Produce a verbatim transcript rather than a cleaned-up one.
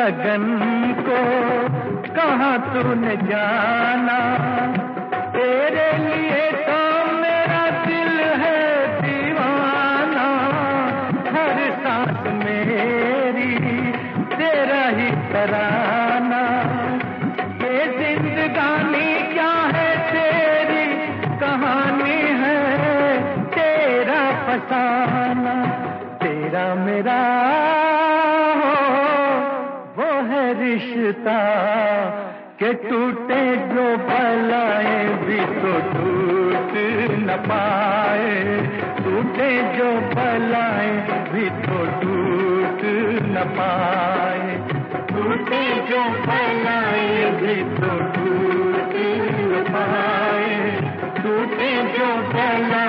लगन को कहाँ तूने जाना, तेरे लिए तो मेरा दिल है दीवाना, हर सांस मेरी तेरा ही तराना, ये जिंदगानी क्या है तेरी कहानी है, तेरा फसाना, तेरा मेरा वो है रिश्ता के टूटे जो भलाए भी तो टूट न पाए, टूटे जो भलाए भी तो टूट न पाए, टूटे जो भलाए भी तो टूट न पाए, टूटे जो भलाए